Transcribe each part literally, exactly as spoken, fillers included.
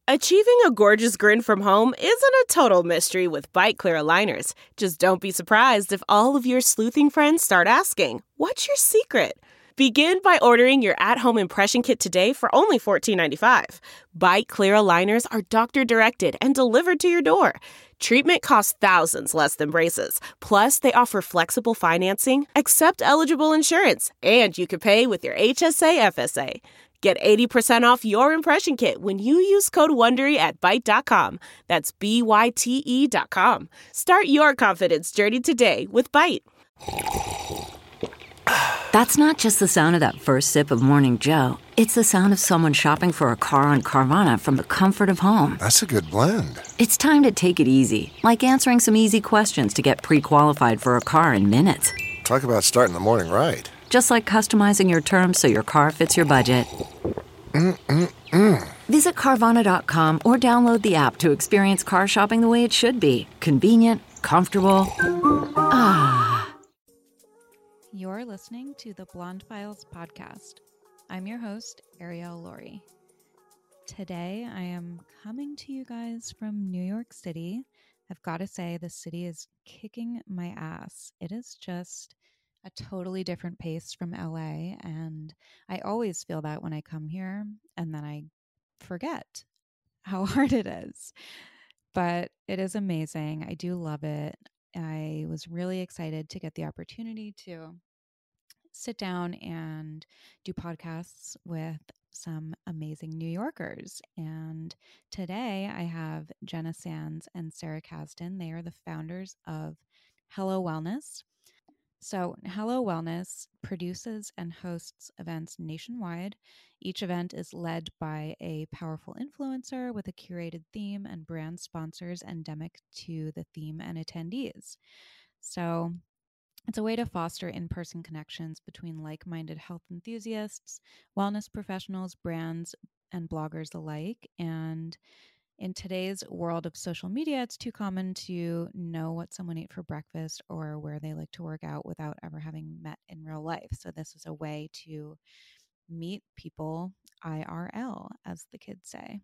Achieving a gorgeous grin from home isn't a total mystery with Byte Clear aligners. Just don't be surprised if all of your sleuthing friends start asking, "What's your secret?" Begin by ordering your at-home impression kit today for only fourteen ninety-five. Byte Clear aligners are doctor-directed and delivered to your door. Treatment costs thousands less than braces. Plus, they offer flexible financing, accept eligible insurance, and you can pay with your H S A F S A. Get eighty percent off your impression kit when you use code WONDERY at Byte dot com. That's B Y T E dot com. Start your confidence journey today with Byte. That's not just the sound of that first sip of Morning Joe. It's the sound of someone shopping for a car on Carvana from the comfort of home. That's a good blend. It's time to take it easy, like answering some easy questions to get pre-qualified for a car in minutes. Talk about starting the morning right. Just like customizing your terms so your car fits your budget. Mm-mm-mm. Visit Carvana dot com or download the app to experience car shopping the way it should be. Convenient, comfortable. Ah. You're listening to the Blonde Files podcast. I'm your host, Ariel Laurie. Today, I am coming to you guys from New York City. I've got to say, the city is kicking my ass. It is just a totally different pace from L A, and I always feel that when I come here, and then I forget how hard it is. But it is amazing. I do love it. I was really excited to get the opportunity to sit down and do podcasts with some amazing New Yorkers. And today I have Jenna Sands and Sarah Kasdan. They are the founders of Hello Wellness. So Hello Wellness produces and hosts events nationwide. Each event is led by a powerful influencer with a curated theme and brand sponsors endemic to the theme and attendees. So it's a way to foster in-person connections between like-minded health enthusiasts, wellness professionals, brands, and bloggers alike. And in today's world of social media, it's too common to know what someone ate for breakfast or where they like to work out without ever having met in real life. So this is a way to meet people I R L, as the kids say.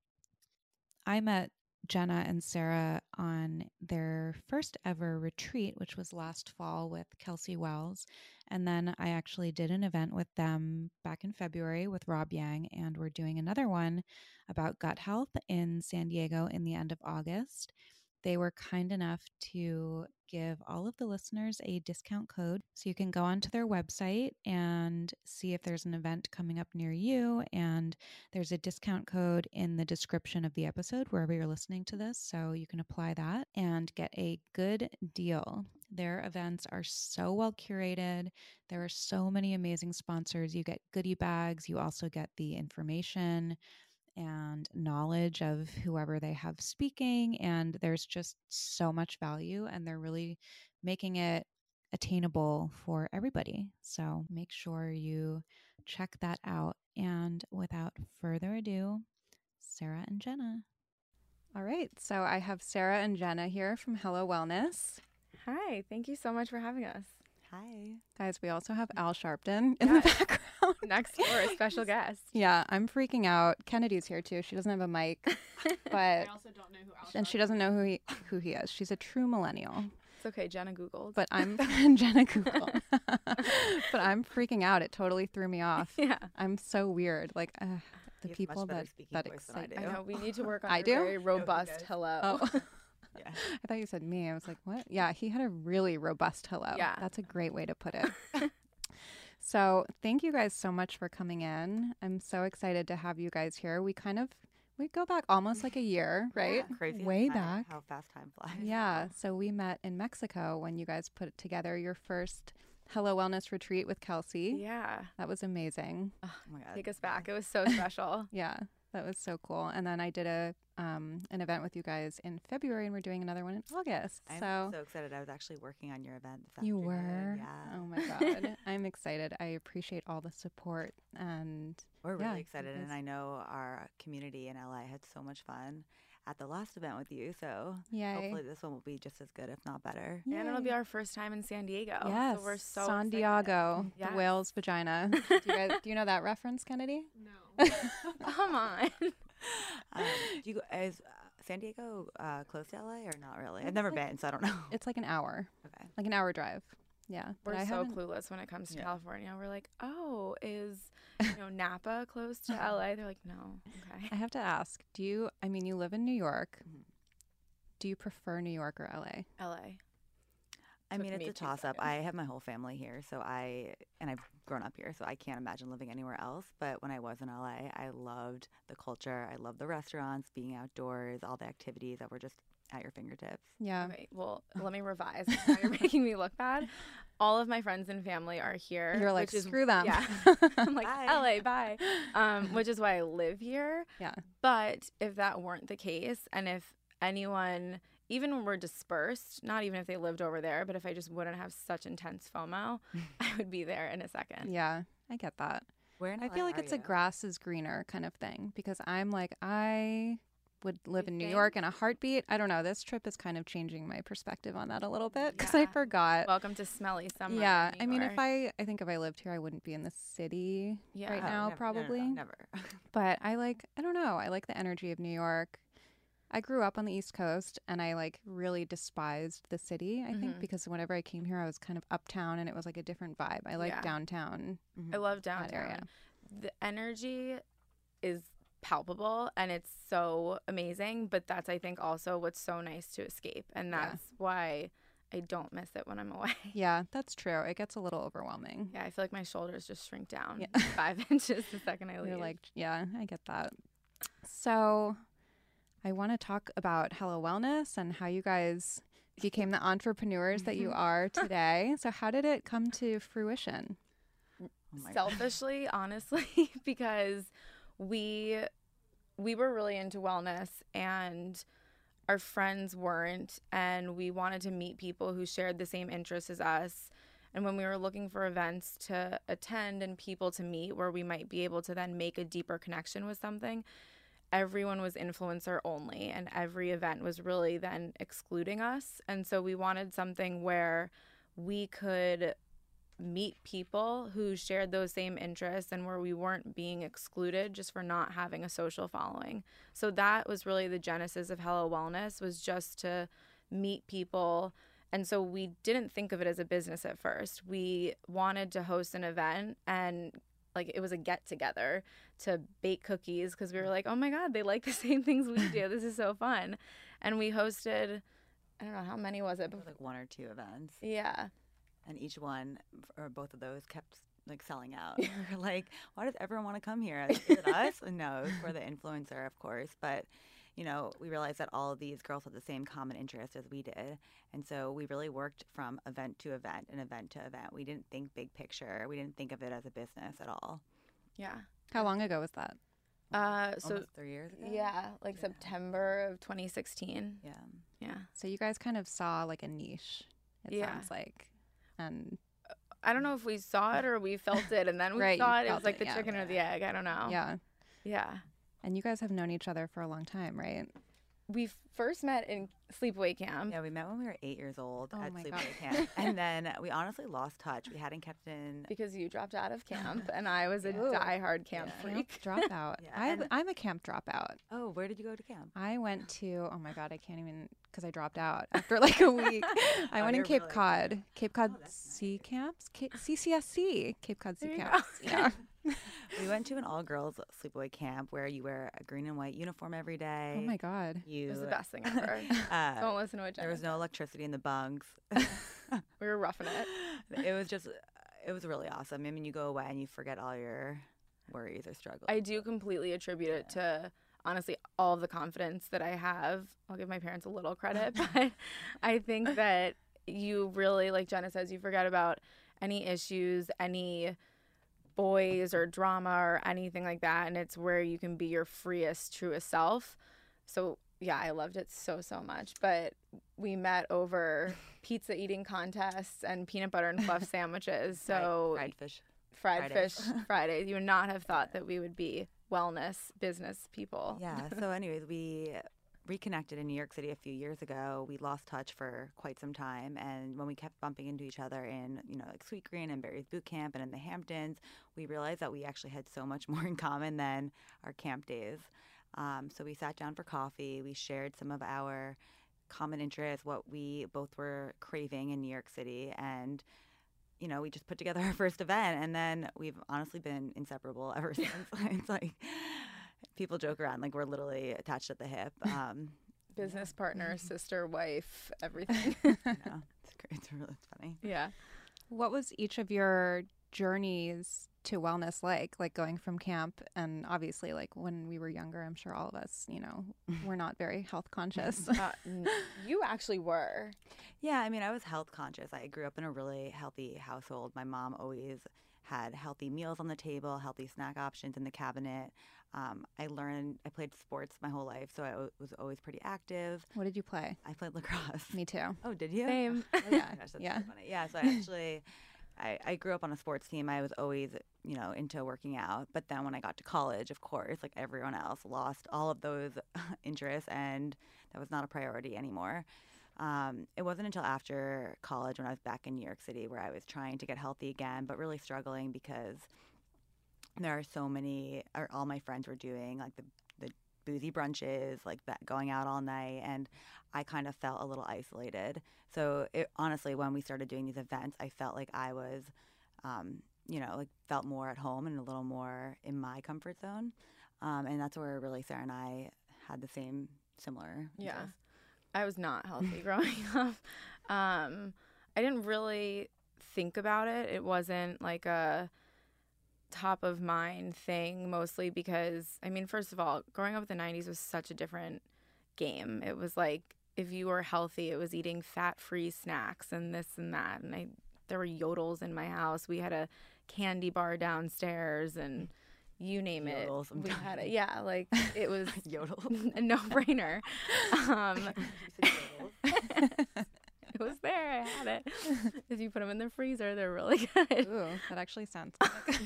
I met Jenna and Sarah on their first ever retreat, which was last fall with Kelsey Wells. And then I actually did an event with them back in February with Rob Yang, and we're doing another one about gut health in San Diego in the end of August. They were kind enough to give all of the listeners a discount code. So you can go onto their website and see if there's an event coming up near you. And there's a discount code in the description of the episode, wherever you're listening to this. So you can apply that and get a good deal. Their events are so well curated. There are so many amazing sponsors. You get goodie bags. You also get the information and knowledge of whoever they have speaking, and there's just so much value, and they're really making it attainable for everybody. So make sure you check that out. And without further ado, Sarah and Jenna. All right, so I have Sarah and Jenna here from Hello Wellness. Hi, thank you so much for having us. Hi. Guys, we also have Al Sharpton in yeah. the background. Next door, a special guest. Yeah, I'm freaking out. Kennedy's here too. She doesn't have a mic. But I also don't know who Al And she doesn't know who he who he is. She's a true millennial. It's okay, Jenna Googled. But I'm Jenna Googled. But I'm freaking out. It totally threw me off. Yeah. I'm so weird. Like uh, the people that, that excite I, I know. We need to work on I a do? very robust hello. Oh. Yeah. I thought you said me. I was like, what? Yeah, he had a really robust hello. Yeah. That's a great way to put it. So thank you guys so much for coming in. I'm so excited to have you guys here. We kind of, we go back almost like a year, right? Yeah, crazy. Way How- back. How fast time flies. Yeah. So we met in Mexico when you guys put together your first Hello Wellness retreat with Kelsey. Yeah. That was amazing. Oh my God. Take us back. It was so special. Yeah. That was so cool. And then I did a um, an event with you guys in February, and we're doing another one in August. I'm so so excited. I was actually working on your event this you afternoon. were? Yeah. Oh my God. I'm excited. I appreciate all the support. And We're yeah, really excited. you And guys- I know our community in L A had so much fun at the last event with you. So Yay. hopefully this one will be just as good, if not better. And it'll Yay. be our first time in San Diego. Yes, So we're so San excited. Diego, Yes. the whale's vagina. do, you guys, do you know that reference, Kennedy? No. Come on. Um, Do you go, is uh, San Diego uh, close to L A or not really? I've It's never like- been, so I don't know. It's like an hour, Okay. like an hour drive. Yeah, but We're I so haven't- clueless when it comes to Yeah. California. We're like, oh, is you know Napa close to L A? They're like, no. Okay. I have to ask. Do you? I mean, you live in New York. Mhm. Do you prefer New York or L A? L A. I Took mean, me it's a two toss up. seconds. I have my whole family here, so I and I've grown up here, so I can't imagine living anywhere else. But when I was in L A, I loved the culture. I loved the restaurants, being outdoors, all the activities that were just at your fingertips. Yeah. Wait, well, let me revise. Now you're making me look bad. All of my friends and family are here. You're like, which is, screw them. Yeah. I'm like, Bye. L A, bye. Um, which is why I live here. Yeah. But if that weren't the case, and if anyone, even when we're dispersed, not even if they lived over there, but if I just wouldn't have such intense FOMO, I would be there in a second. Yeah, I get that. Where in I L A feel like are it's a you? grass is greener kind of thing because I'm like, I would live You in New think? York in a heartbeat. I don't know. This trip is kind of changing my perspective on that a little bit because I Yeah. forgot. Welcome to smelly summer. yeah. in New I mean, if York. I, I think if I lived here, I wouldn't be in the city Yeah. right Oh, now, never- no, no, no, probably. never. But I like, I don't know. I like the energy of New York. I grew up on the East Coast and I like really despised the city, I think, Mhm. because whenever I came here, I was kind of uptown and it was like a different vibe. I like Yeah. downtown. Mhm. I love that downtown. area. The energy is palpable and it's so amazing, but that's I think also what's so nice to escape, and Yeah. that's why I don't miss it when I'm away. Yeah, that's true. It gets a little overwhelming. Yeah, I feel like my shoulders just shrink down Yeah. five inches the second I leave. You're like, yeah, I get that. So I want to talk about Hello Wellness and how you guys became the entrepreneurs that you are today. So how did it come to fruition? Oh my God. selfishly, honestly, because we we were really into wellness and our friends weren't, and we wanted to meet people who shared the same interests as us. And when we were looking for events to attend and people to meet where we might be able to then make a deeper connection with something, everyone was influencer only, and every event was really then excluding us. And so we wanted something where we could meet people who shared those same interests and where we weren't being excluded just for not having a social following. So that was really the genesis of Hello Wellness, was just to meet people. And so we didn't think of it as a business at first. We wanted to host an event, and like it was a get together to bake cookies because we were like, oh my God, they like the same things we do. This is so fun. And we hosted, I don't know, how many was it? There was like one or two events, Yeah. and each one or both of those kept like selling out. We were like, why does everyone want to come here? Is it us? No, it was for the influencer, of course. But, you know, we realized that all of these girls had the same common interest as we did. And so we really worked from event to event and event to event. We didn't think big picture. We didn't think of it as a business at all. Yeah. How long ago was that? Uh, so Almost three years ago? yeah, like Yeah. September of twenty sixteen. Yeah. Yeah. So you guys kind of saw like a niche, it Yeah. sounds like. And I don't know if we saw it or we felt it and then we Right, you saw it. It felt was like it, the yeah. chicken or the egg. I don't know. yeah. Yeah. And you guys have known each other for a long time, right? We first met in sleepaway camp. Yeah, we met when we were eight years old Oh at my sleepaway God. camp. And then we honestly lost touch. We hadn't kept in. Because you dropped out of camp and I was a Yeah. diehard camp Yeah. freak. Dropout. Yeah, I, and- I'm a camp dropout. Oh, where did you go to camp? I went to, oh my God, I can't even, because I dropped out after like a week. I Oh, went in you're Cape really Cod, Cape Cod Oh, that's Sea Camps, Ca- C C S C, Cape Cod Sea There you go. Camps. Yeah. We went to an all-girls sleepaway camp where you wear a green and white uniform every day. Oh my God. You, It was the best thing ever. uh, Don't listen to what there Jenna was no electricity in the bunks. We were roughing it. It was just, it was really awesome. I mean, you go away and you forget all your worries or struggles. I do completely attribute it to honestly all of the confidence that I have. I'll give my parents a little credit, but I think that you really, like Jenna says, you forget about any issues, any boys or drama or anything like that, and it's where you can be your freest, truest self. So yeah, I loved it so, so much. But we met over pizza eating contests and peanut butter and fluff sandwiches. So fried, fried fish. fried Fridays. fish Fridays. You would not have thought that we would be wellness business people. Yeah. So, anyways, we reconnected in New York City a few years ago. We lost touch for quite some time, and when we kept bumping into each other in, you know, like Sweet Green and Barry's Boot Camp and in the Hamptons, we realized that we actually had so much more in common than our camp days. Um, so we sat down for coffee. We shared some of our common interests, what we both were craving in New York City, and you know, we just put together our first event, and then we've honestly been inseparable ever since. It's like people joke around like we're literally attached at the hip. Um, Business partner, sister, wife, everything. you know, it's great. It's really it's funny. Yeah. What was each of your journeys to wellness like? Like going from camp, and obviously, like when we were younger, I'm sure all of us, you know, were not very health conscious. Uh, n- you actually were. Yeah, I mean, I was health conscious. I grew up in a really healthy household. My mom always had healthy meals on the table, healthy snack options in the cabinet. Um, I learned, I played sports my whole life, so I o- was always pretty active. What did you play? I played lacrosse. Me too. Oh, did you? Same. Oh, yeah. Gosh, that's Yeah. so funny. Yeah, so I actually, I, I grew up on a sports team. I was always, you know, into working out. But then when I got to college, of course, like everyone else, lost all of those interests, and that was not a priority anymore. Um, it wasn't until after college when I was back in New York City where I was trying to get healthy again, but really struggling because there are so many, or all my friends were doing like the, the boozy brunches, like that, going out all night, and I kind of felt a little isolated. So it, honestly, when we started doing these events, I felt like I was, um, you know, like felt more at home and a little more in my comfort zone. Um, and that's where really Sarah and I had the same similar Yeah. interests. I was not healthy growing up. Um, I didn't really think about it. It wasn't like a top of mind thing, mostly because, I mean, first of all, growing up in the nineties was such a different game. It was like if you were healthy, it was eating fat-free snacks and this and that. And I, there were Yodels in my house. We had a candy bar downstairs, and you name it, Yodels, I'm we dying. had it. Yeah, like it was Yodel. a no-brainer. Um, it was there. I had it. If you put them in the freezer, they're really good. Ooh, that actually sounds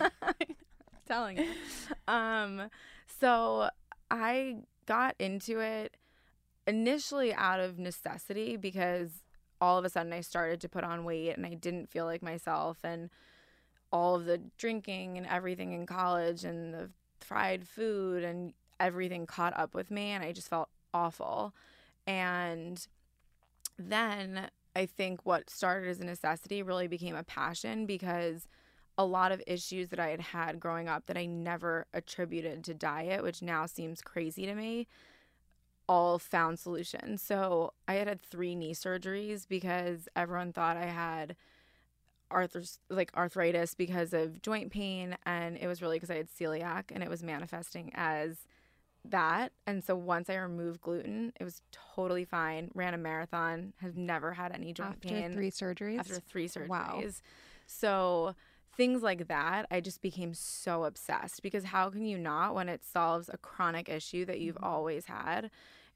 Telling you. Um, so I got into it initially out of necessity because all of a sudden I started to put on weight and I didn't feel like myself, and all of the drinking and everything in college and the fried food and everything caught up with me, and I just felt awful. And then I think what started as a necessity really became a passion, because a lot of issues that I had had growing up that I never attributed to diet, which now seems crazy to me, all found solutions. So I had had three knee surgeries because everyone thought I had arthros- like arthritis because of joint pain, and it was really because I had celiac, and it was manifesting as that. And so once I removed gluten, it was totally fine. Ran a marathon, have never had any joint after pain three surgeries. after three surgeries. Wow. So things like that, I just became so obsessed, because how can you not when it solves a chronic issue that you've Mhm. always had?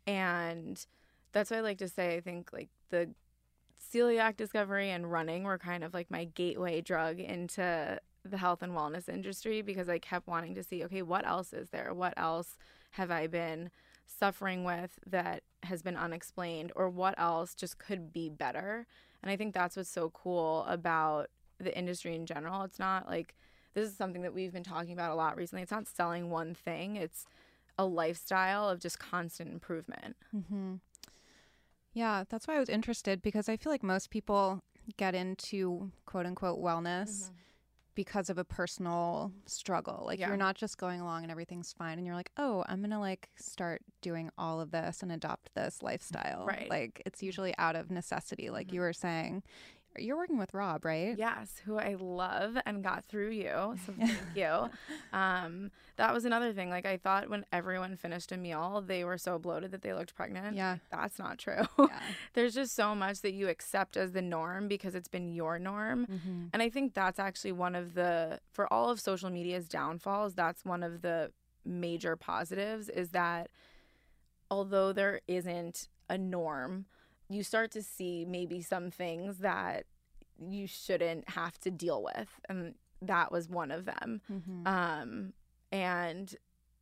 And that's why I like to say, I think like the celiac discovery and running were kind of like my gateway drug into the health and wellness industry, because I kept wanting to see, okay, what else is there? What else have I been suffering with that has been unexplained, or what else just could be better? And I think that's what's so cool about the industry in general. It's not like, this is something that we've been talking about a lot recently. It's not selling one thing. It's a lifestyle of just constant improvement. Mm-hmm. Yeah, that's why I was interested, because I feel like most people get into quote unquote wellness Mm-hmm. because of a personal struggle. Like Yeah. you're not just going along and everything's fine and you're like, oh, I'm going to like start doing all of this and adopt this lifestyle. Right. Like it's usually out of necessity, like Mhm. you were saying. You're working with Rob, right? Yes, who I love and got through you. So thank you. Um, that was another thing. Like I thought when everyone finished a meal, they were so bloated that they looked pregnant. Yeah. That's not true. Yeah. There's just so much that you accept as the norm because it's been your norm. Mm-hmm. And I think that's actually one of the, for all of social media's downfalls, that's one of the major positives, is that although there isn't a norm, you start to see maybe some things that you shouldn't have to deal with. And that was one of them. Mm-hmm. Um, and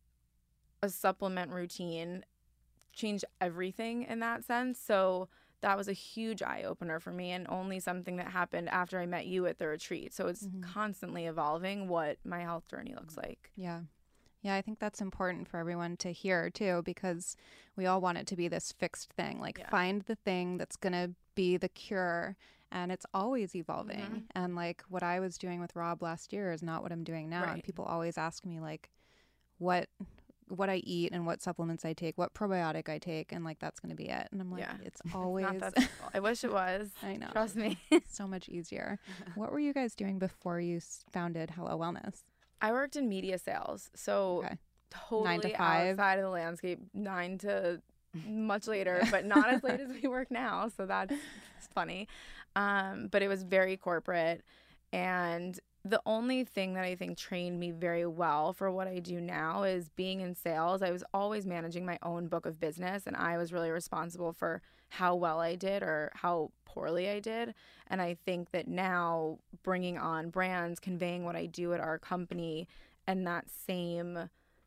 a supplement routine changed everything in that sense. So that was a huge eye opener for me, and only something that happened after I met you at the retreat. So it's Mhm. constantly evolving what my health journey looks like. Yeah. Yeah, I think that's important for everyone to hear too, because we all want it to be this fixed thing. Like Yeah. find the thing that's going to be the cure, and it's always evolving. Mhm. And like what I was doing with Rob last year is not what I'm doing now. And Right. people always ask me like what what I eat and what supplements I take, what probiotic I take, and like that's going to be it. And I'm like, Yeah. it's always Not that simple. I wish it was. I know. Trust me. so much easier. What were you guys doing before you s- founded Hello Wellness? I worked in media sales, so Okay. totally Nine to five? outside of the landscape, nine to much later, but not as late as we work now. So that's funny. Um, but it was very corporate. And the only thing that I think trained me very well for what I do now is being in sales. I was always managing my own book of business, and I was really responsible for how well I did or how poorly I did. And I think that now bringing on brands, conveying what I do at our company, and that same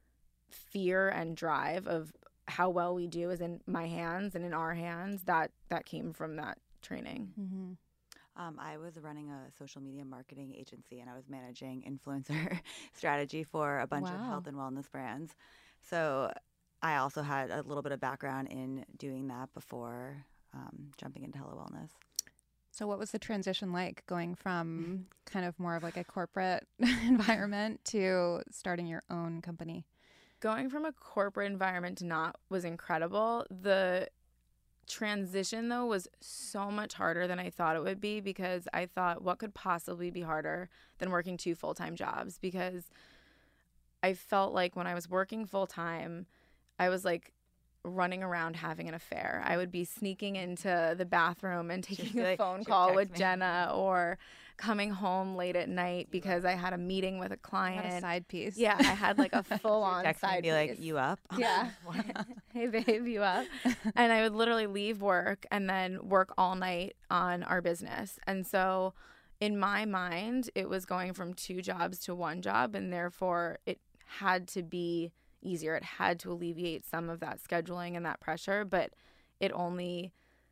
fear and drive of how well we do is in my hands and in our hands, that that came from that training. Mm-hmm. Um, I was running a social media marketing agency, and I was managing influencer strategy for a bunch of Wow. health and wellness brands. So I also had a little bit of background in doing that before um, jumping into Hello Wellness. So what was the transition like going from kind of more of like a corporate environment to starting your own company? Going from a corporate environment to not was incredible. The transition, though, was so much harder than I thought it would be, because I thought, what could possibly be harder than working two full-time jobs? Because I felt like when I was working full-time, I was like running around having an affair. I would be sneaking into the bathroom and taking be a like, phone she would call text with me. Jenna, or coming home late at night because I had a meeting with a I client. had a side piece. Yeah, I had like a full-on Text me side and be like, piece. "You up?" Yeah. Hey, babe, you up? And I would literally leave work and then work all night on our business. And so in my mind, it was going from two jobs to one job, and therefore it had to be easier. It had to alleviate some of that scheduling and that pressure, but it only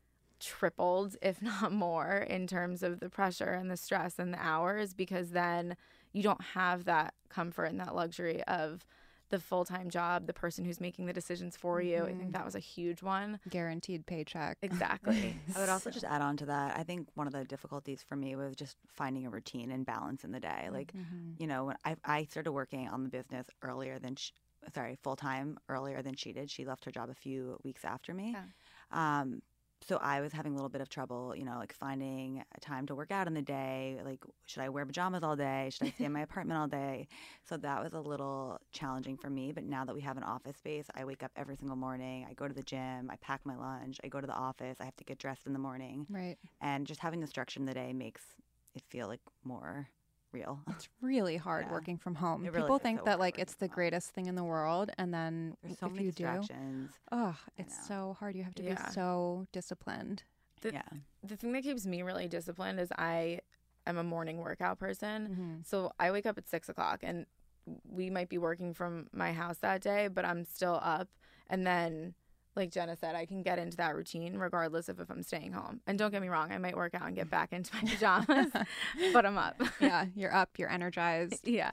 tripled, if not more, in terms of the pressure and the stress and the hours, because then you don't have that comfort and that luxury of the full-time job, the person who's making the decisions for you. I Mhm. think that was a huge one. Guaranteed paycheck. Exactly. I would also just add on to that. I think one of the difficulties for me was just finding a routine and balance in the day. Like, Mhm. you know, when I, I started working on the business earlier than, she, sorry, full time earlier than she did. She left her job a few weeks after me. Um, so I was having a little bit of trouble, you know, like finding a time to work out in the day. Like, should I wear pajamas all day? Should I stay in my apartment all day? So that was a little challenging for me. But now that we have an office space, I wake up every single morning. I go to the gym. I pack my lunch. I go to the office. I have to get dressed in the morning. Right. And just having the structure in the day makes it feel like more real. It's really hard Yeah. working from home. It really People is think so that hard like working it's the from home. greatest thing in the world, and then There's so if many you do, distractions. oh, I it's know. so hard. You have to Yeah. be so disciplined. The, Yeah. the thing that keeps me really disciplined is I am a morning workout person. Mm-hmm. So I wake up at six o'clock, and we might be working from my house that day, but I'm still up. And then, like Jenna said, I can get into that routine regardless of if I'm staying home. And don't get me wrong, I might work out and get back into my pajamas, but I'm up. Yeah, you're up. You're energized. Yeah.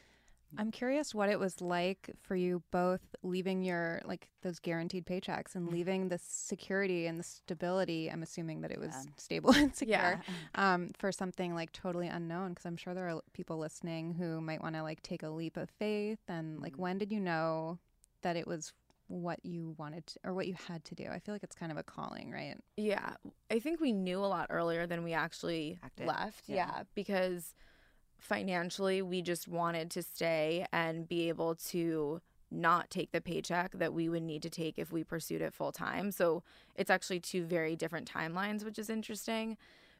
I'm curious what it was like for you both leaving your like those guaranteed paychecks and leaving the security and the stability. I'm assuming that it was Yeah. stable and secure Yeah. um, for something like totally unknown. Because I'm sure there are people listening who might want to like take a leap of faith. And like, Mhm. when did you know that it was what you wanted to, or what you had to do? I feel like it's kind of a calling, right? Yeah. I think we knew a lot earlier than we actually Acted. left. Yeah. Yeah. Because financially, we just wanted to stay and be able to not take the paycheck that we would need to take if we pursued it full time. So it's actually two very different timelines, which is interesting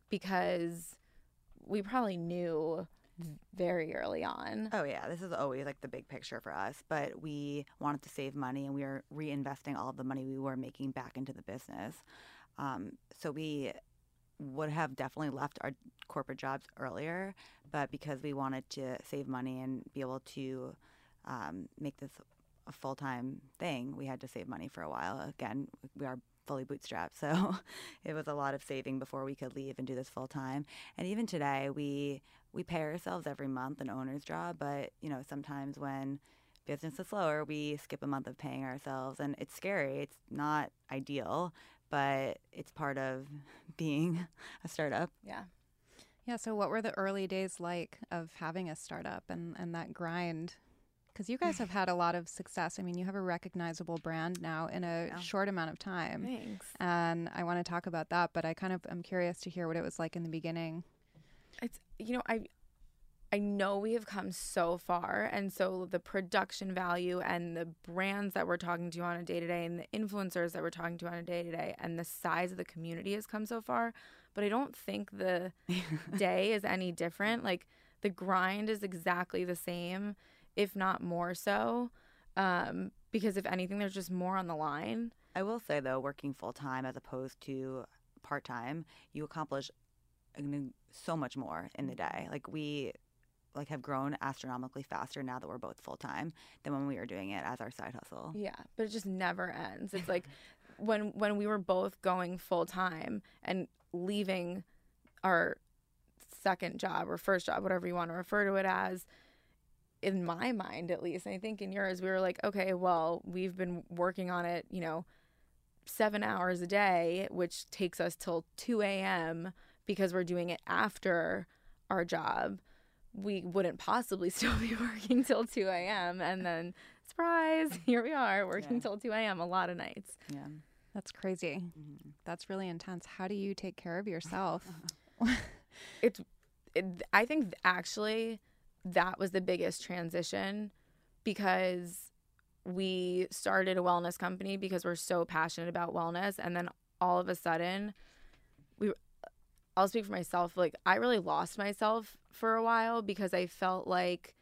because we probably knew very early on. Oh yeah, this is always like the big picture for us, but we wanted to save money, and we are reinvesting all of the money we were making back into the business. Um, so we would have definitely left our corporate jobs earlier, but because we wanted to save money and be able to um, make this a full-time thing, we had to save money for a while. Again, we are fully bootstrapped, so it was a lot of saving before we could leave and do this full-time. And even today, we we pay ourselves every month an owner's job, but you know, sometimes when business is slower. We skip a month of paying ourselves, and it's scary. It's not ideal, but it's part of being a startup. Yeah. Yeah. So what were the early days like of having a startup and, and that grind? Because you guys have had a lot of success. I mean, you have a recognizable brand now in a Yeah. short amount of time. Thanks. And I want to talk about that, but I kind of am curious to hear what it was like in the beginning. It's, you know, I I know we have come so far, and so the production value and the brands that we're talking to on a day-to-day and the influencers that we're talking to on a day-to-day and the size of the community has come so far, but I don't think the day is any different. Like, the grind is exactly the same, if not more so, um, because if anything, there's just more on the line. I will say, though, working full-time as opposed to part-time, you accomplish so much more in the day. Like, we like have grown astronomically faster now that we're both full-time than when we were doing it as our side hustle. Yeah, but it just never ends. It's like when when we were both going full-time and leaving our second job or first job, whatever you want to refer to it as, in my mind at least, and I think in yours, we were like, okay, well, we've been working on it, you know, seven hours a day, which takes us till two a.m. because we're doing it after our job. We wouldn't possibly still be working till two a.m. And then, surprise, here we are working Yeah. till two a.m. a lot of nights. Yeah. That's crazy. Mm-hmm. That's really intense. How do you take care of yourself? It's, it, I think actually that was the biggest transition, because we started a wellness company because we're so passionate about wellness. And then all of a sudden, we I'll speak for myself. Like, I really lost myself for a while because I felt like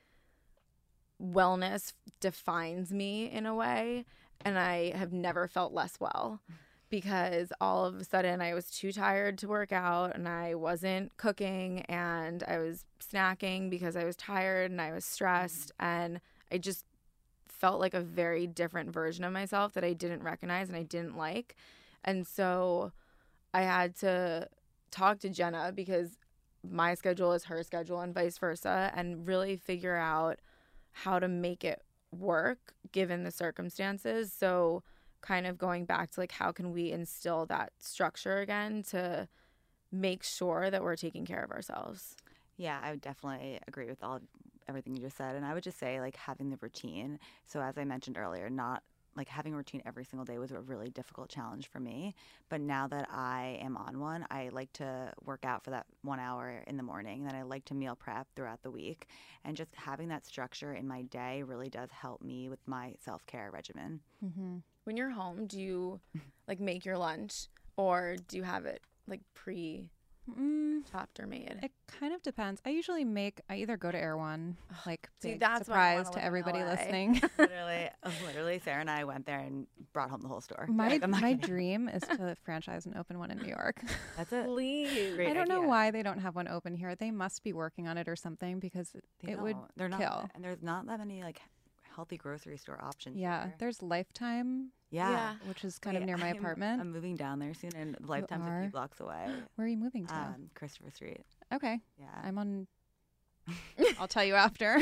wellness defines me in a way. And I have never felt less well, because all of a sudden I was too tired to work out, and I wasn't cooking, and I was snacking because I was tired and I was stressed. And I just felt like a very different version of myself that I didn't recognize and I didn't like. And so I had to talk to Jenna, because my schedule is her schedule and vice versa, and really figure out how to make it work given the circumstances. So kind of going back to like, how can we instill that structure again to make sure that we're taking care of ourselves? Yeah, I would definitely agree with all everything you just said. And I would just say, like, having the routine. So as I mentioned earlier, not like having a routine every single day was a really difficult challenge for me. But now that I am on one, I like to work out for that one hour in the morning. Then I like to meal prep throughout the week. And just having that structure in my day really does help me with my self-care regimen. Mm-hmm. When you're home, do you like make your lunch, or do you have it like pre Mm, chopped or made? it kind of depends. I usually make, I either go to Erewhon, like See, big that's why I wanna surprise live to in everybody L A. listening. literally, literally, Sarah and I went there and brought home the whole store. My Like, I'm not my kidding. dream is to franchise and open one in New York. That's it. Please. Great I don't know idea. why they don't have one open here. They must be working on it or something, because They it would don't. They're not, kill. and there's not that many like healthy grocery store options. Yeah, here. there's Lifetime, yeah. Yeah. which is kind of Wait, near my I'm- apartment. I'm moving down there soon, and Lifetime's a are? few blocks away. Where are you moving to? Um, Christopher Street. okay, Yeah. I'm on. I'll tell you after.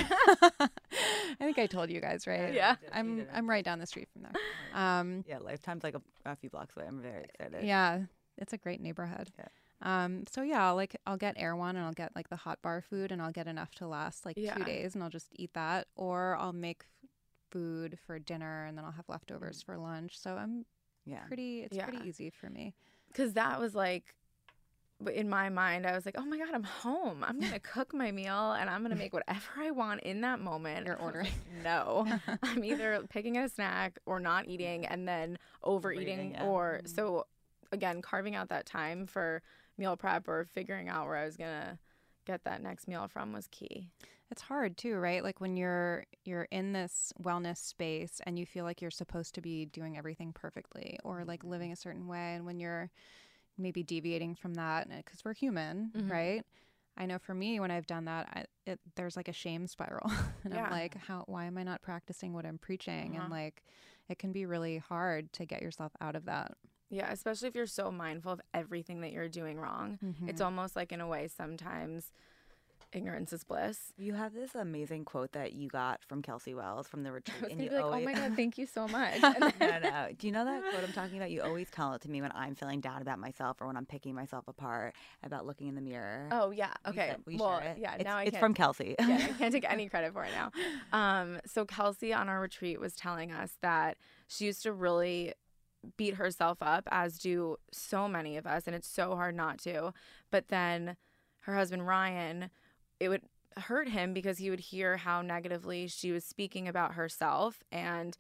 I think I told you guys, right? Yeah. You I'm didn't. I'm right down the street from there. Um, Yeah, Lifetime's like a, a few blocks away. I'm very excited. yeah, it's a great neighborhood. Yeah. Um, so yeah, I'll like I'll get Erewhon, and I'll get like the hot bar food, and I'll get enough to last like Yeah. two days, and I'll just eat that, or I'll make food for dinner, and then I'll have leftovers for lunch. So I'm Yeah. pretty. It's Yeah. pretty easy for me. Because that was like, but in my mind, I was like, oh my God, I'm home. I'm going to cook my meal and I'm going to make whatever I want in that moment. You're And I was ordering. like, no, I'm either picking a snack or not eating and then overeating. Overeating, yeah. Or Mhm. so, again, carving out that time for meal prep or figuring out where I was going to get that next meal from was key. It's hard too, right? Like when you're you're in this wellness space and you feel like you're supposed to be doing everything perfectly or like living a certain way, and when you're maybe deviating from that, because we're human, Mhm. right? I know for me, when I've done that, I, it, there's like a shame spiral, and Yeah. I'm like, how? Why am I not practicing what I'm preaching? Uh-huh. And like, it can be really hard to get yourself out of that. Yeah, especially if you're so mindful of everything that you're doing wrong. It's Mhm. almost like, in a way, sometimes ignorance is bliss. You have this amazing quote that you got from Kelsey Wells from the retreat. I was and gonna you be like, always... oh my God, thank you so much. no, no. Do you know that quote I'm talking about? You always tell it to me when I'm feeling down about myself or when I'm picking myself apart about looking in the mirror. Oh, yeah. You Okay. said- will you Well, share it? yeah, It's, now I it's can't. from Kelsey. Yeah, I can't take any credit for it now. Um, so Kelsey on our retreat was telling us that she used to really beat herself up, as do so many of us, and it's so hard not to. But then her husband, Ryan, it would hurt him because he would hear how negatively she was speaking about herself. And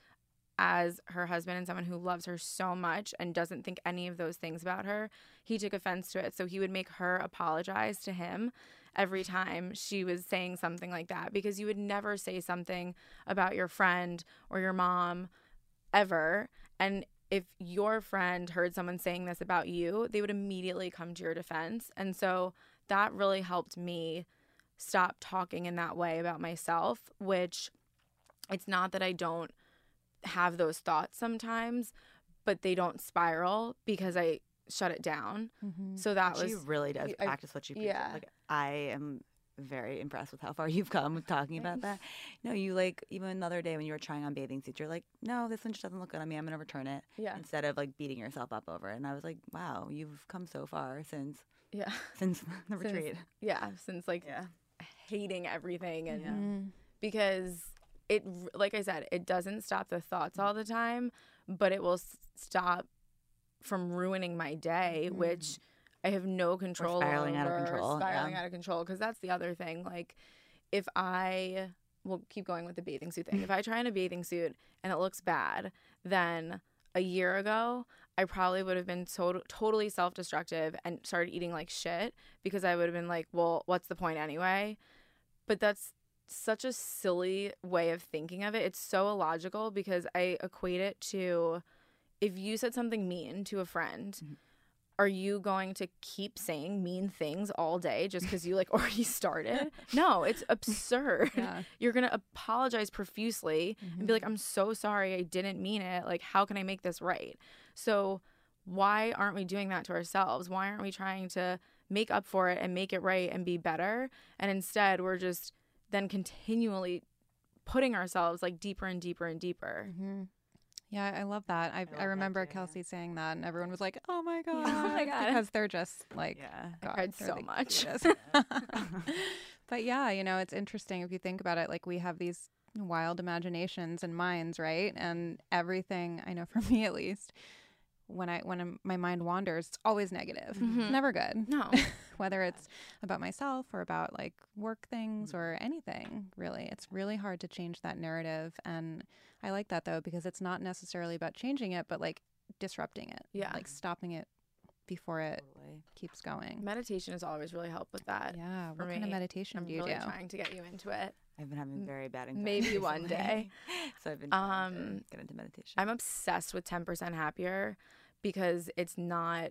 as her husband and someone who loves her so much and doesn't think any of those things about her, he took offense to it. So he would make her apologize to him every time she was saying something like that, because you would never say something about your friend or your mom ever. And if your friend heard someone saying this about you, they would immediately come to your defense. And so that really helped me stop talking in that way about myself, which it's not that I don't have those thoughts sometimes, but they don't spiral because I shut it down. Mm-hmm. So that She was really does I- practice what she preaches. yeah. Like, I am very impressed with how far you've come with talking about that. No, you like, even another day when you were trying on bathing suits, you're like, no, this one just doesn't look good on me. I'm going to return it. Yeah. Instead of like beating yourself up over it. And I was like, wow, you've come so far since yeah. since the Since- retreat. Yeah, since like Yeah. hating everything and Yeah. Mm-hmm. because it, like I said, it doesn't stop the thoughts all the time, but it will s- stop from ruining my day, which I have no control spiraling out of over, control, spiraling yeah. out of control. Because that's the other thing. Like, if I will keep going with the bathing suit thing, if I try in a bathing suit and it looks bad, then a year ago I probably would have been to- totally self-destructive and started eating like shit, because I would have been like, well, what's the point anyway? But that's such a silly way of thinking of it. It's so illogical, because I equate it to, if you said something mean to a friend, Mm-hmm. are you going to keep saying mean things all day just because you like already started? No, it's absurd. Yeah. You're going to apologize profusely and be like, I'm so sorry, I didn't mean it. Like, how can I make this right? So why aren't we doing that to ourselves? Why aren't we trying to make up for it and make it right and be better? And instead, we're just then continually putting ourselves like deeper and deeper and deeper. Mm-hmm. Yeah, I love that. I, I, love that remember too, yeah. Kelsey saying that, and everyone was like, "Oh my god!" Oh my God. Because they're just like, Yeah. I God, cried they're so the much. cutest. But yeah, you know, it's interesting if you think about it. Like, we have these wild imaginations and minds, right? And everything, I know for me at least, when I when I'm, my mind wanders, it's always negative. Mhm. It's never good. No. Whether it's about myself or about like work things or anything, really. It's really hard to change that narrative. And I like that though, because it's not necessarily about changing it, but like disrupting it. Yeah. Like stopping it before it Totally. keeps going. Meditation has always really helped with that. Yeah. for What kind of me. meditation I'm do you really do? trying to get you into it. I've been having very bad anxiety. Maybe one recently. day. So I've been trying to Um, get into meditation. I'm obsessed with ten percent Happier, because it's not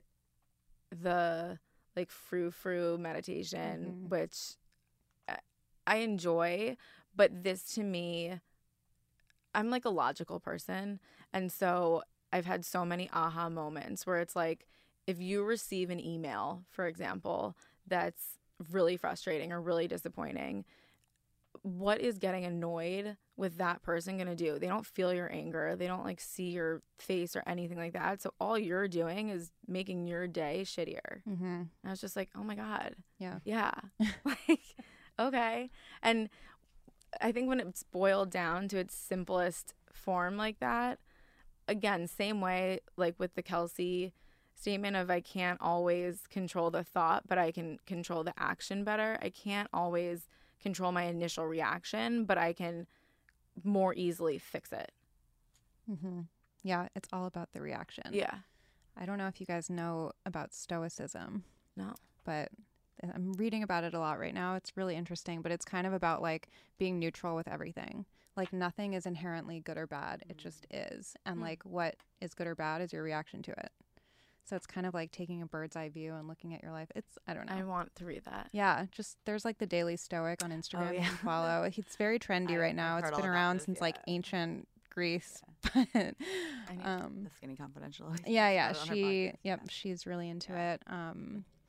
the like frou frou meditation, Mhm. which I- I enjoy, but this to me, I'm like a logical person. And so I've had so many aha moments where it's like, if you receive an email, for example, that's really frustrating or really disappointing, what is getting annoyed with that person going to do? They don't feel your anger. They don't like see your face or anything like that. So all you're doing is making your day shittier. Mm-hmm. And I was just like, oh my God. Yeah. Yeah. Like, okay. And I think when it's boiled down to its simplest form like that, again, same way like with the Kelsey statement of I can't always control the thought, but I can control the action better. I can't always control my initial reaction, but I can more easily fix it. Mm-hmm. Yeah. It's all about the reaction. Yeah. I don't know if you guys know about Stoicism. No. But I'm reading about it a lot right now. It's really interesting, but it's kind of about like being neutral with everything. Like nothing is inherently good or bad. It just is. And Mm. like what is good or bad is your reaction to it. So it's kind of like taking a bird's eye view and looking at your life. It's, I don't know. I want to read that. Yeah, just there's like the Daily Stoic on Instagram you yeah. can follow. It's very trendy I- right I've now. It's heard all been about around this, since like yeah. ancient Greece. But I need um The Skinny Confidential. yeah, yeah, Got it on her she podcast, yep, yeah. she's really into Yeah. it. Um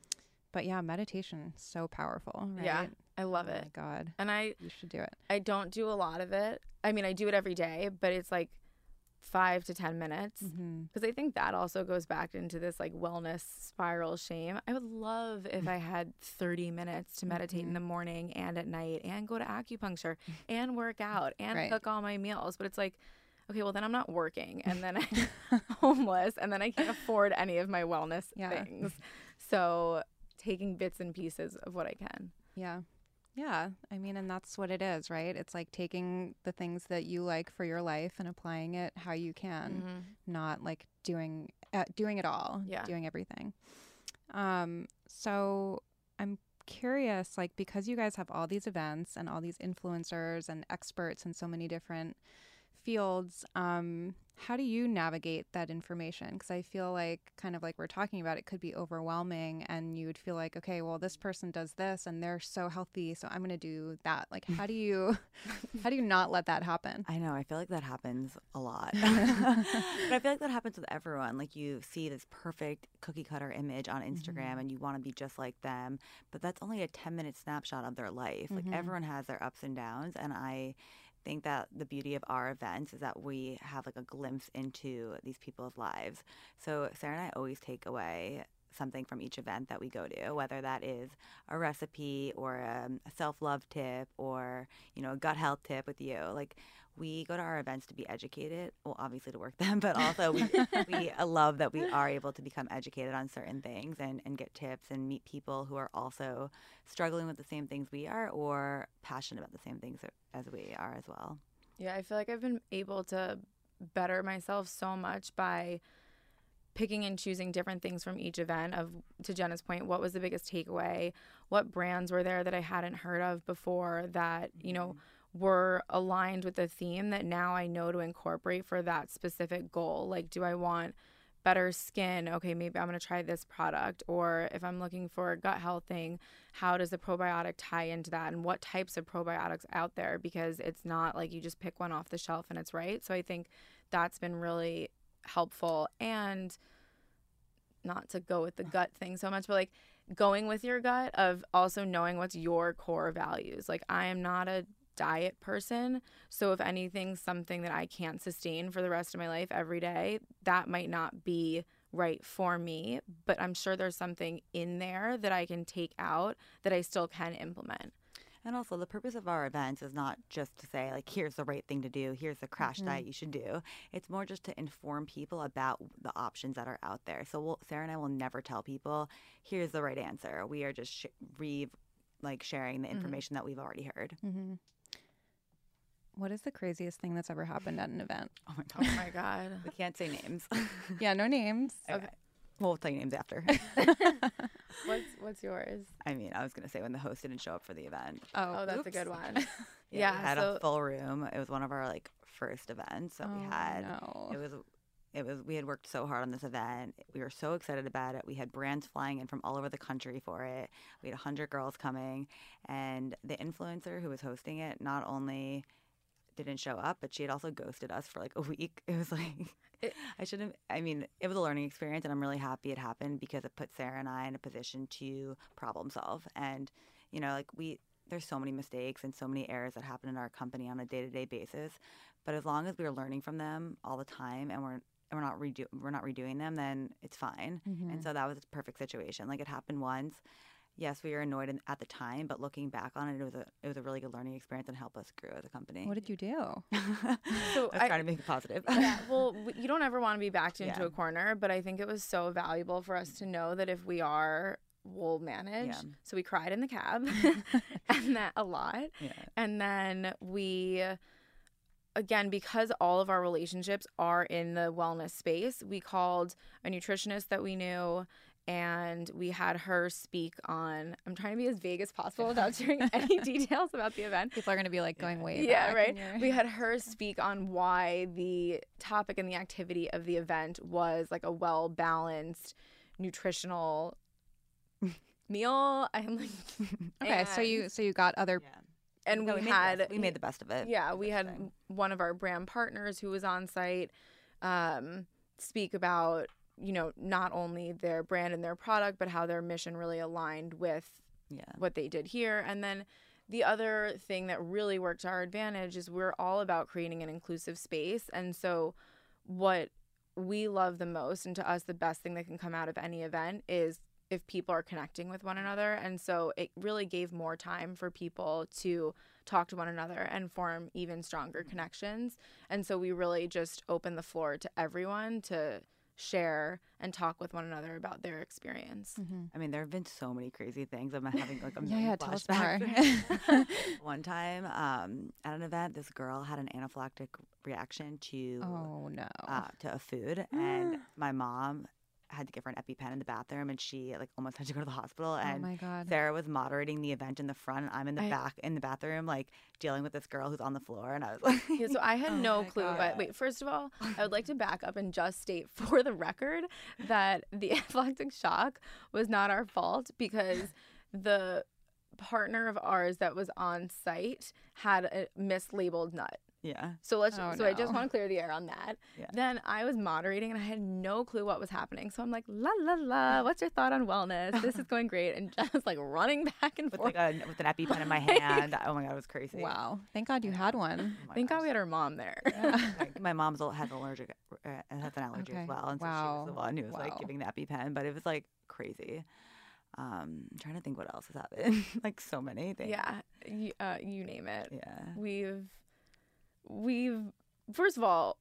but yeah, meditation is so powerful, right? Yeah, I love Oh it. my God. And I, You should do it. I don't do a lot of it. I mean, I do it every day, but it's like five to ten minutes. Mm-hmm. Because I think that also goes back into this like wellness spiral shame. I would love if I had thirty minutes to meditate in the morning and at night and go to acupuncture and work out and Right. cook all my meals. But it's like, okay, well, then I'm not working and then I'm homeless and then I can't afford any of my wellness Yeah. things. So taking bits and pieces of what I can. Yeah. Yeah. I mean, and that's what it is, right? It's like taking the things that you like for your life and applying it how you can, not like doing uh, doing it all, Yeah. doing everything. Um, so I'm curious, like, because you guys have all these events and all these influencers and experts in so many different fields, um, how do you navigate that information? Because I feel like, kind of like we're talking about, it could be overwhelming and you would feel like, okay, well, this person does this and they're so healthy, so I'm going to do that. Like, how do you, how do you not let that happen? I know. I feel like that happens a lot. But I feel like that happens with everyone. Like you see this perfect cookie cutter image on Instagram and you want to be just like them. But that's only a ten minute snapshot of their life. Like everyone has their ups and downs. And I think that the beauty of our events is that we have like a glimpse into these people's lives. So Sarah and I always take away something from each event that we go to, whether that is a recipe or um, a self-love tip or, you know, a gut health tip with you. Like we go to our events to be educated, well, obviously to work them, but also we, we love that we are able to become educated on certain things and, and get tips and meet people who are also struggling with the same things we are or passionate about the same things as we are as well. Yeah, I feel like I've been able to better myself so much by picking and choosing different things from each event. Of to Jenna's point, what was the biggest takeaway? What brands were there that I hadn't heard of before that, you know, were aligned with the theme that now I know to incorporate for that specific goal? Like, do I want better skin? Okay, maybe I'm going to try this product. Or if I'm looking for a gut health thing, how does the probiotic tie into that? And what types of probiotics out there? Because it's not like you just pick one off the shelf and it's right. So I think that's been really helpful. And not to go with the gut thing so much, but like going with your gut of also knowing what's your core values. Like I am not a diet person, so if anything, something that I can't sustain for the rest of my life every day, that might not be right for me, but I'm sure there's something in there that I can take out that I still can implement. And also the purpose of our events is not just to say like, here's the right thing to do, here's the crash Mm-hmm. diet you should do. It's more just to inform people about the options that are out there. So we'll, Sarah and I will never tell people, here's the right answer. We are just sh- re like sharing the information that we've already heard. Mm-hmm. What is the craziest thing that's ever happened at an event? Oh my Oh god, my God. we can't say names. Yeah, no names. Okay. Well, we'll tell you names after. What's what's yours? I mean, I was gonna say when the host didn't show up for the event. Oh, that's a oops. good one. Yeah, Yeah, we had so a full room. It was one of our like first events that we Oh, had. no. It was it was we had worked so hard on this event. We were so excited about it. We had brands flying in from all over the country for it. We had a hundred girls coming, and the influencer who was hosting it not only didn't show up, but she had also ghosted us for like a week. It was like It- I shouldn't. I mean, it was a learning experience, and I'm really happy it happened because it put Sarah and I in a position to problem solve. And you know, like we. There's so many mistakes and so many errors that happen in our company on a day-to-day basis, but as long as we're learning from them all the time and we're and we're not redo we're not redoing them, then it's fine. Mm-hmm. And so that was a perfect situation. Like it happened once. Yes, we were annoyed in, at the time, but looking back on it, it was a it was a really good learning experience and helped us grow as a company. What did you do? So I was I- trying to make it positive. yeah, well, w- you don't ever want to be backed into Yeah. a corner, but I think it was so valuable for us to know that if we are, we'll manage. Yeah. So we cried in the cab and that a lot. Yeah. And then we, again, because all of our relationships are in the wellness space, we called a nutritionist that we knew and we had her speak on, I'm trying to be as vague as possible without sharing any details about the event. People are going to be like going way Yeah, back right. in your- We had her speak on why the topic and the activity of the event was like a well-balanced nutritional meal. I'm like, Okay, so and- you so you got other Yeah. and No, we, made the had best- we made the best of it. yeah, we had Interesting. one of our brand partners who was on site um, speak about you know, not only their brand and their product, but how their mission really aligned with Yeah. what they did here. And then the other thing that really worked to our advantage is we're all about creating an inclusive space. And so what we love the most, and to us the best thing that can come out of any event, is if people are connecting with one another. And so it really gave more time for people to talk to one another and form even stronger connections. And so we really just opened the floor to everyone to share and talk with one another about their experience. Mm-hmm. I mean, there have been so many crazy things. I'm having like a Yeah, million yeah, tell us flashbacks. more. One time um, at an event, this girl had an anaphylactic reaction to Oh, no. uh, to a food, and my mom had to give her an EpiPen in the bathroom, and she like almost had to go to the hospital. Oh, And my God. Sarah was moderating the event in the front, and I'm in the I- back in the bathroom, like dealing with this girl who's on the floor, and I was like, Yeah, so I had Oh no my clue. God. But wait, first of all, I would like to back up and just state for the record that the anaphylactic shock was not our fault, because the partner of ours that was on site had a mislabeled nut. yeah, So let's. Oh, so I just no. want to clear the air on that. Yeah. Then I was moderating and I had no clue what was happening. So I'm like, la la la. What's your thought on wellness? This is going great, and just like running back and with forth. like a with an EpiPen in my hand. Oh my god, it was crazy. Wow. Thank God you had one. Oh my Thank God gosh. we had our mom there. Like, my mom's al- has allergic uh, has an allergy Okay. as well, and so she Wow. was the one who was like Wow. giving the EpiPen. But it was like crazy. Um, I'm trying to think what else has happened. Like so many things. Yeah, you, uh, you name it. Yeah. We've we've first of all,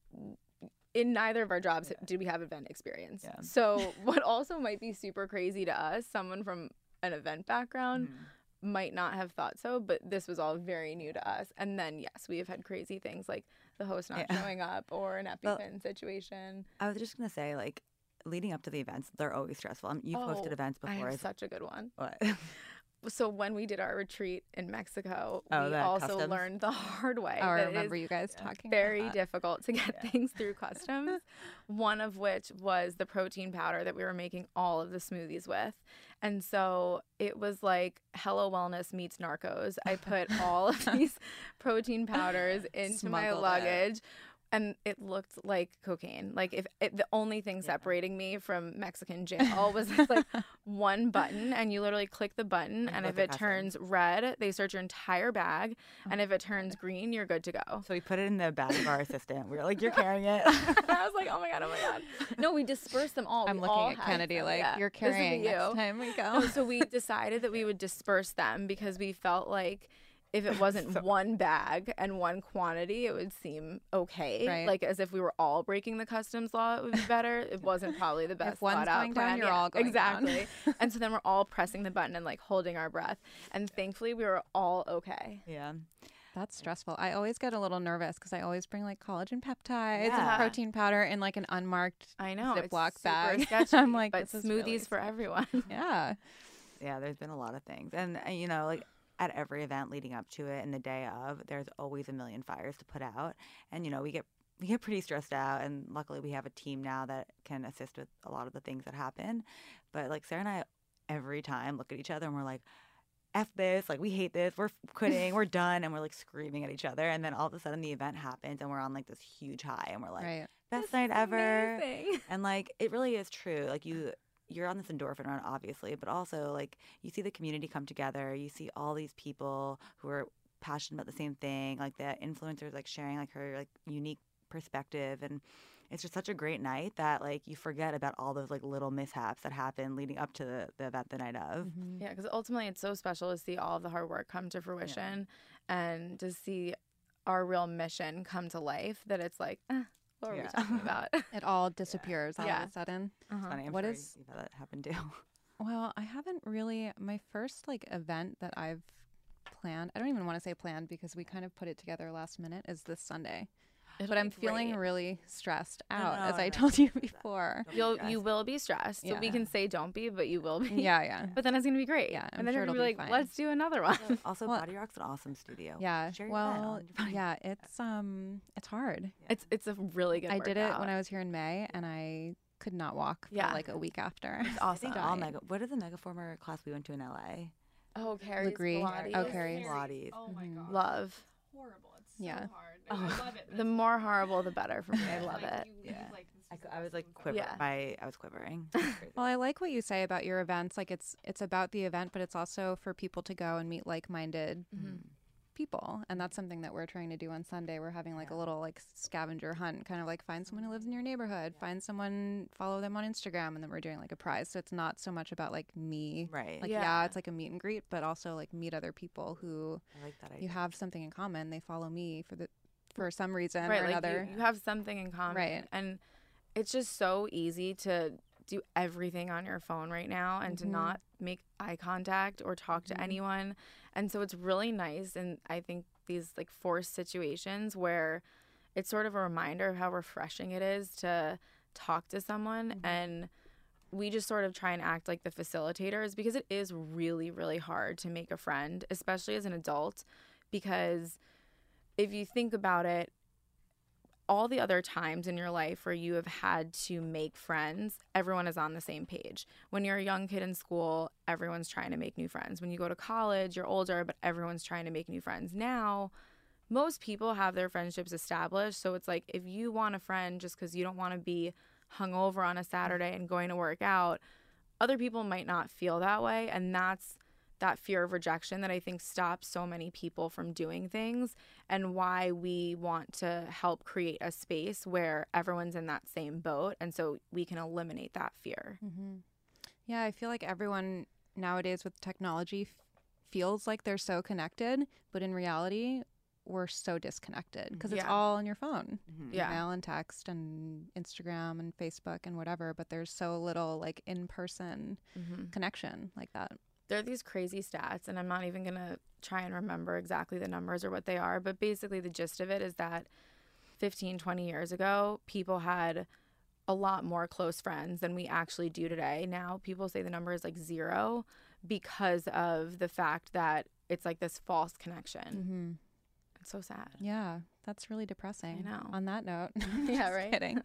in neither of our jobs did we have event experience. Yeah. So what also might be super crazy to us, someone from an event background Mhm. might not have thought so, but this was all very new to us. And then yes, we have had crazy things like the host not Yeah. showing up or an Well, EpiPen situation. I was just gonna say, like, leading up to the events, they're always stressful. Um, You've hosted Oh, events I before. have is- such a good one. what? So when we did our retreat in Mexico, Oh, we the also customs? learned the hard way. Oh, I that it remember is you guys talking very about that. difficult to get Yeah. things through customs. One of which was the protein powder that we were making all of the smoothies with. And so it was like Hello Wellness meets Narcos. I put all of these protein powders into my Smuggled it. luggage. And it looked like cocaine. Like if it, the only thing separating me from Mexican jail was like one button, and you literally click the button, And and go if through it turns red, they search your entire bag, and if it turns green, you're good to go. So we put it in the bag of our assistant. We were like, "You're carrying it." And I was like, oh my god, oh my god. No, we dispersed them all. I'm We all looking at had Kennedy some. like, Yeah, you're this would be carrying next you. time we No, go. so we decided that we would disperse them because we felt like if it wasn't So- one bag and one quantity, it would seem okay. Right. Like as if we were all breaking the customs law, it would be better. It wasn't probably the best one's thought out going down, plan. you're Yeah, all going down. exactly. And so then we're all pressing the button and like holding our breath. And thankfully, we were all okay. Yeah. That's stressful. I always get a little nervous because I always bring like collagen peptides Yeah. and protein powder in like an unmarked I know it's Ziploc super bag. sketchy, I'm like, but this is smoothies really for everyone. Yeah. Yeah, there's been a lot of things. And, uh, you know, like at every event leading up to it and the day of, there's always a million fires to put out. And, you know, we get we get pretty stressed out. And luckily we have a team now that can assist with a lot of the things that happen. But like Sarah and I, every time look at each other and we're like, F this, like we hate this, we're quitting, we're done. And we're like screaming at each other. And then all of a sudden the event happens and we're on like this huge high and we're like, Right. best This night is ever. amazing. And like it really is true. Like you you're on this endorphin run obviously, but also like you see the community come together, you see all these people who are passionate about the same thing, like the influencers like sharing like her like unique perspective, and it's just such a great night that like you forget about all those like little mishaps that happen leading up to the, the event the night of. Mhm. Yeah, because ultimately it's so special to see all of the hard work come to fruition and to see our real mission come to life that it's like, eh, what are Yeah. we talking about? It all disappears all Yeah. of a sudden. Uh-huh. Funny, I'm What sure is- you've had that happen too. Well, I haven't really. My first like event that I've planned. I don't even want to say planned because we kind of put it together last minute. Is this Sunday, It'll but be I'm feeling great. really stressed No, out, no, as I I know. told you Don't be before. Don't be You'll stressed. you will be stressed. So we Yeah. can say don't be, but you will be. Yeah, yeah, But then it's gonna be great. Yeah, I'm and then sure you're gonna it'll be be like, fine. let's do another one. Also, Well- Body Rock's an awesome studio. yeah. Share your event Well, on your Body yeah. Rock. It's um, it's hard. It's it's a really good. I did it workout. when I was here in May, and I could not walk Yeah. for like a week after. It's I think awesome. all dying. mega. What is the Megaformer class we went to in L A? Oh, Carrie's Lagree. Pilates. Oh, Carrie's. Pilates. Oh my Mhm. god. Love. Horrible. It's Yeah. so hard. Oh, I love it. but The it's more horrible, the better for me. I like, love like, it. You Yeah. leave like this I, cou- I was like quiver. Yeah. My I was quivering. Well, I like what you say about your events. Like it's it's about the event, but it's also for people to go and meet like-minded Mm-hmm. people, and that's something that we're trying to do on Sunday. We're having like a Yeah. little like scavenger hunt, kind of like find someone who lives in your neighborhood, find someone, follow them on Instagram, and then we're doing like a prize. So it's not so much about like me, Right. like Yeah. yeah, it's like a meet and greet, but also like meet other people who I like that idea. you have something in common. They follow me for the for some reason Right, or like another. you, you have something in common. Right. And it's just so easy to do everything on your phone right now and Mhm. to not make eye contact or talk to Mhm. anyone. And so it's really nice. And I think these like forced situations where it's sort of a reminder of how refreshing it is to talk to someone. Mhm. And we just sort of try and act like the facilitators because it is really, really hard to make a friend, especially as an adult, because if you think about it, all the other times in your life where you have had to make friends, everyone is on the same page. When you're a young kid in school, everyone's trying to make new friends. When you go to college, you're older, but everyone's trying to make new friends. Now, most people have their friendships established. So it's like if you want a friend just because you don't want to be hungover on a Saturday and going to work out, other people might not feel that way. And that's that fear of rejection that I think stops so many people from doing things, and why we want to help create a space where everyone's in that same boat, and so we can eliminate that fear. Mm-hmm. Yeah, I feel like everyone nowadays with technology f- feels like they're so connected, but in reality, we're so disconnected because it's Yeah. all on your phone. Mhm. Yeah. Email and text and Instagram and Facebook and whatever, but there's so little like in-person Mm-hmm. connection like that. There are these crazy stats, and I'm not even going to try and remember exactly the numbers or what they are, but basically the gist of it is that fifteen, twenty years ago, people had a lot more close friends than we actually do today. Now people say the number is like zero because of the fact that it's like this false connection. Mm-hmm. It's so sad. Yeah, that's really depressing. I know. On that note, Yeah, just right? Kidding.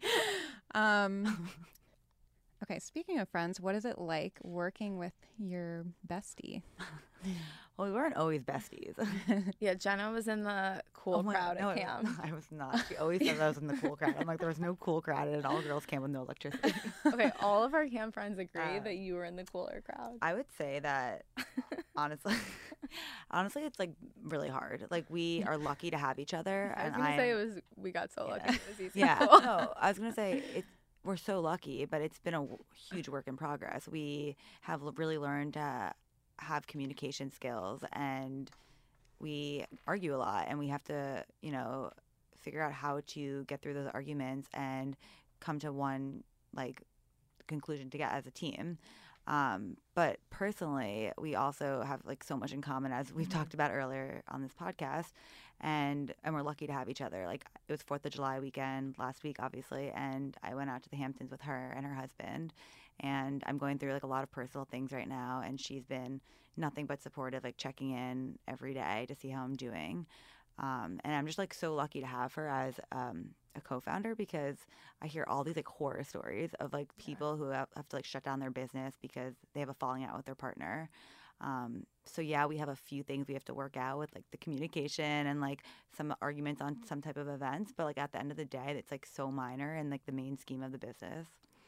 Um, okay, speaking of friends, what is it like working with your bestie? Well, we weren't always besties. Yeah, Jenna was in the cool Oh my- crowd no, at I- camp. I was not. She always says I was in the cool crowd. I'm like, there was no cool crowd at an all-girls camp with no electricity. Okay, all of our camp friends agree Uh, that you were in the cooler crowd. I would say that honestly, honestly, it's like really hard. Like we are lucky to have each other. I was and gonna I say it am- was we got so Yeah. lucky. It was easy. Yeah, Cool. no, I was gonna say it. We're so lucky, but it's been a w- huge work in progress. We have l- really learned to have communication skills, and we argue a lot, and we have to, you know, figure out how to get through those arguments and come to one like conclusion to get as a team. Um, but personally, we also have like so much in common, as we've Mm-hmm. talked about earlier on this podcast, and and we're lucky to have each other. Like it was Fourth of July weekend last week, obviously, and I went out to the Hamptons with her and her husband, and I'm going through like a lot of personal things right now, and she's been nothing but supportive, like checking in every day to see how I'm doing. Um, and I'm just like so lucky to have her as um, a co-founder, because I hear all these like horror stories of like people who have, have to like shut down their business because they have a falling out with their partner. Um, so yeah, we have a few things we have to work out with, like the communication and like some arguments on some type of events. But like at the end of the day, it's like so minor in like the main scheme of the business.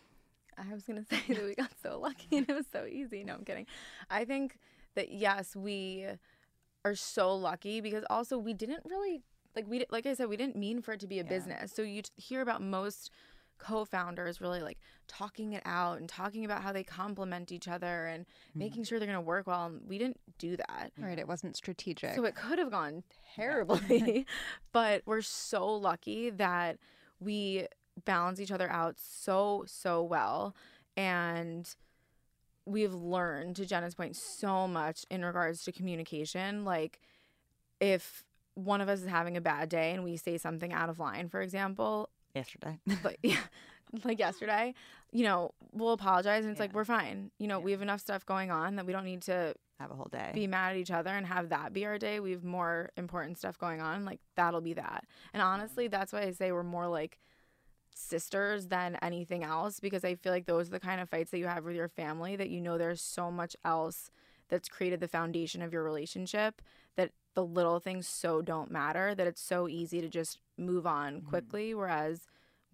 I was gonna say that we got so lucky and it was so easy. No, I'm kidding. I think that yes, we are so lucky because also we didn't really like we di- like I said we didn't mean for it to be a Yeah. business. So you t- hear about most co-founders really like talking it out and talking about how they complement each other and making sure they're gonna work well. And we didn't do that. Right, it wasn't strategic. So it could have gone terribly, but we're so lucky that we balance each other out so, so well. And we've learned, to Jenna's point, so much in regards to communication. Like if one of us is having a bad day and we say something out of line, for example, Yesterday. like yeah, like yesterday, you know, we'll apologize and it's like Yeah. we're fine. You know, Yeah. we have enough stuff going on that we don't need to Have a whole day. be mad at each other and have that be our day. We have more important stuff going on. Like that'll be that. And honestly, that's why I say we're more like sisters than anything else, because I feel like those are the kind of fights that you have with your family that you know there's so much else that's created the foundation of your relationship, that the little things so don't matter, that it's so easy to just move on quickly. Whereas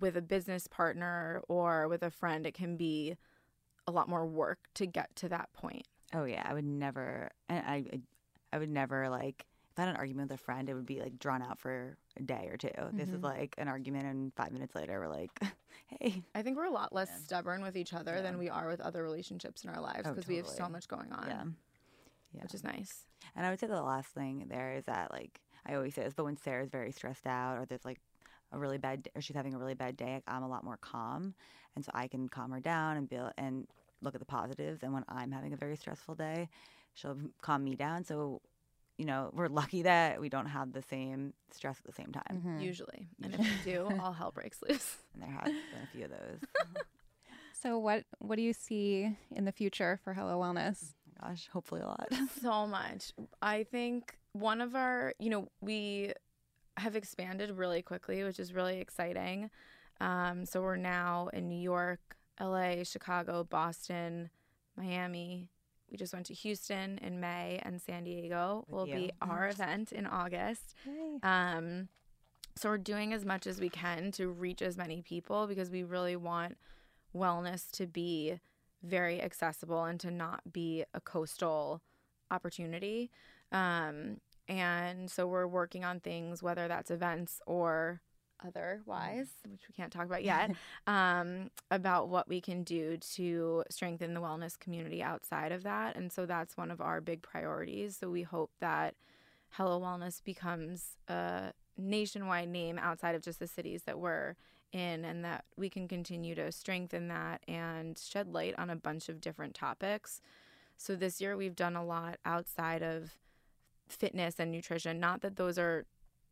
with a business partner or with a friend, it can be a lot more work to get to that point. Oh yeah, I would never. And I, I would never like if I had an argument with a friend, it would be like drawn out for a day or two. Mm-hmm. This is like an argument, and five minutes later, we're like, hey. I think we're a lot less yeah. stubborn with each other yeah. than we are with other relationships in our lives because oh, totally. we have so much going on. Yeah. yeah, which is nice. And I would say the last thing there is that like I always say is, but when Sarah's very stressed out or there's like a really bad or she's having a really bad day, like, I'm a lot more calm, and so I can calm her down and be and look at the positives. And when I'm having a very stressful day, she'll calm me down. So, you know, we're lucky that we don't have the same stress at the same time. Mm-hmm. Usually. And if we do, all hell breaks loose. And there have been a few of those. So what what do you see in the future for Hello Wellness? Oh my gosh, hopefully a lot. So much. I think one of our, you know, we have expanded really quickly, which is really exciting. Um, so we're now in New York, L A, Chicago, Boston, Miami. We just went to Houston in May, and San Diego With will you. be our event in August. Hey. Um, so we're doing as much as we can to reach as many people because we really want wellness to be very accessible and to not be a coastal opportunity. Um, and so we're working on things, whether that's events or otherwise, which we can't talk about yet, um, about what we can do to strengthen the wellness community outside of that. And so that's one of our big priorities. So we hope that Hello Wellness becomes a nationwide name outside of just the cities that we're in, and that we can continue to strengthen that and shed light on a bunch of different topics. So this year we've done a lot outside of fitness and nutrition. Not that those are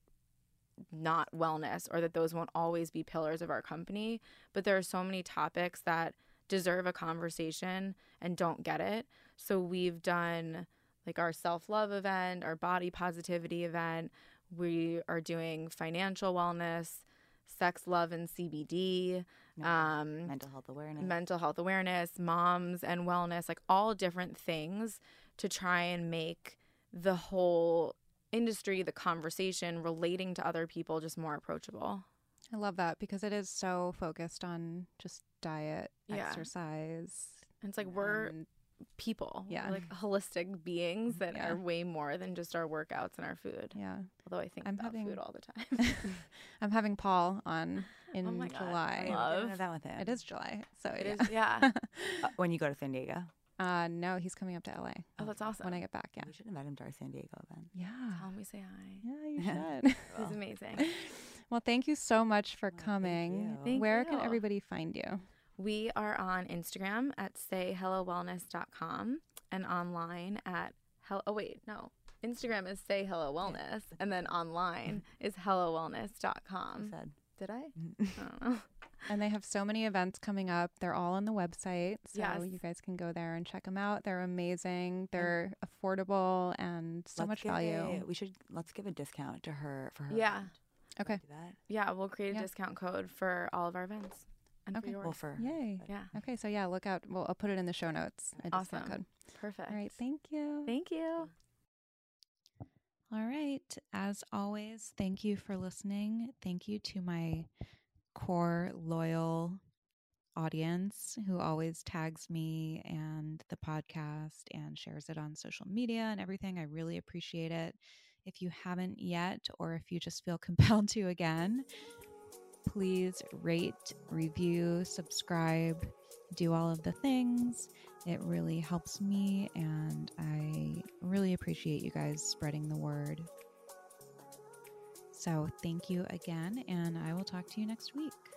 not wellness or that those won't always be pillars of our company, but there are so many topics that deserve a conversation and don't get it. So we've done like our self-love event, our body positivity event. We are doing financial wellness, sex, love, and C B D, um, mental health awareness, mental health awareness, moms and wellness, like all different things to try and make the whole industry, the conversation relating to other people just more approachable. I love that because it is so focused on just diet, yeah. exercise. And it's like we're and, people. Yeah. We're like holistic beings that yeah. are way more than just our workouts and our food. Yeah. Although I think I'm about having, food all the time. I'm having Paul on in oh my God, July. I love that with him. It is July. So it yeah. is, yeah. uh, when you go to San Diego? Uh, no, he's coming up to L A. Oh, that's awesome. When I get back, yeah. We should invite him to our San Diego event. Yeah. Tell him we say hi. Yeah, you should. He's amazing. Well, thank you so much for well, coming. Thank you. Thank Where you. can everybody find you? We are on Instagram at say hello wellness dot com and online at hell. Oh wait, no. Instagram is say hello wellness, and then online is hello wellness dot com. I said. Did I? I don't know. And they have so many events coming up. They're all on the website. So yes. you guys can go there and check them out. They're amazing. They're affordable and so let's much give value. A, we should, let's give a discount to her for her Yeah. event. Okay. Do that. Yeah, we'll create a Yeah. discount code for all of our events. And Okay. for yours. Well, for Yay. Yeah. Okay. So yeah, look out. Well, I'll put it in the show notes. A discount Awesome. code. Perfect. All right. Thank you. Thank you. All right. As always, thank you for listening. Thank you to my core loyal audience who always tags me and the podcast and shares it on social media and everything. I really appreciate it. If you haven't yet, or if you just feel compelled to again, please rate, review, subscribe, do all of the things. It really helps me, and I really appreciate you guys spreading the word. So thank you again, and I will talk to you next week.